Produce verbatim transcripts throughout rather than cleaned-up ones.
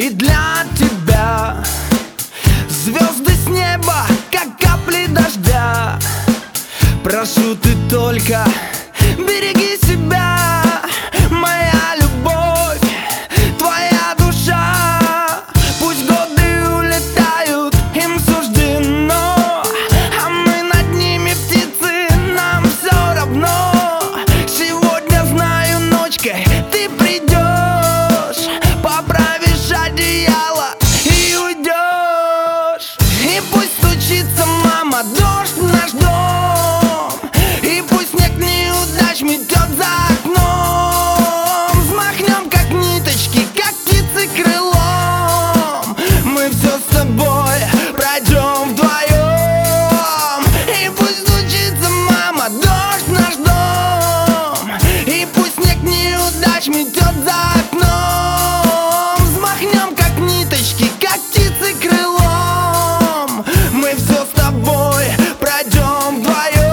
И для тебя звезды с неба, как капли дождя. Прошу, ты только береги себя, моя любовь, твоя душа. Пусть годы улетают, им суждено, а мы над ними птицы, нам все равно. Сегодня, знаю, ночкой ты придешь, поправишь одеяло и уйдешь. И пусть стучится, мама, дождь в наш дом, и пусть снег неудач метет за окном. Взмахнем, как ниточки, как птицы крылом. Мы все с тобой пройдем вдвоем. И пусть стучится, мама, дождь в наш дом, и пусть снег неудач метет за окном. Взмахнем, как ниточки, как птицы крылом. Мы все с тобой пройдем вдвоем.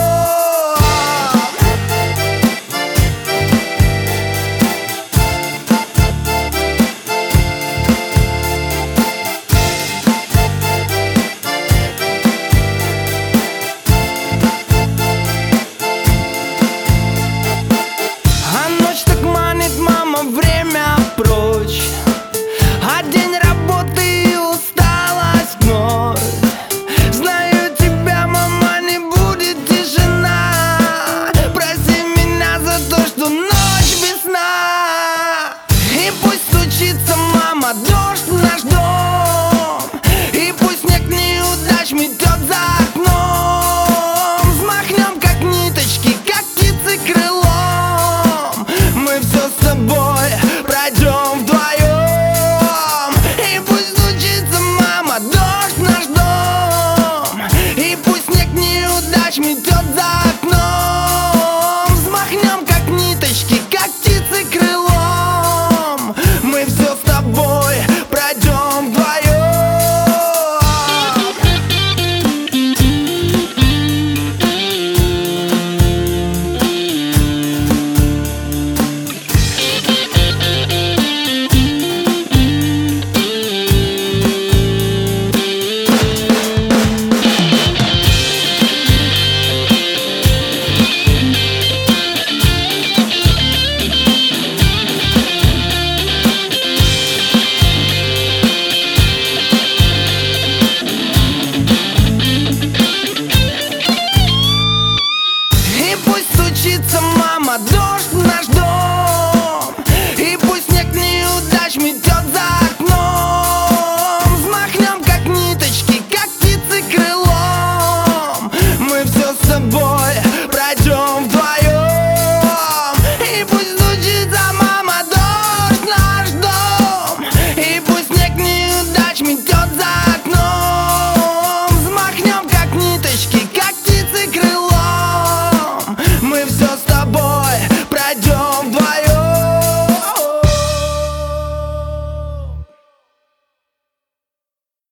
А ночь так манит, мама, время прочь, а день работы и усталость вновь. Знаю, тебя, мама, не будет тишина. Прости меня за то, что ночь без сна. И пусть стучится, мама, дождь в наш дом, и пусть снег неудач метет за окном. Взмахнем, как ниточки, как птицы крылом. Мы все с тобой пройдем вдвоем. И пусть стучится, мама, дождь в наш дом, и пусть снег неудач метет за окном. Взмахнем, как ниточки, как птицы крылом. Мы все с тобой пройдем вдвоем. И пусть стучится, мама, дождь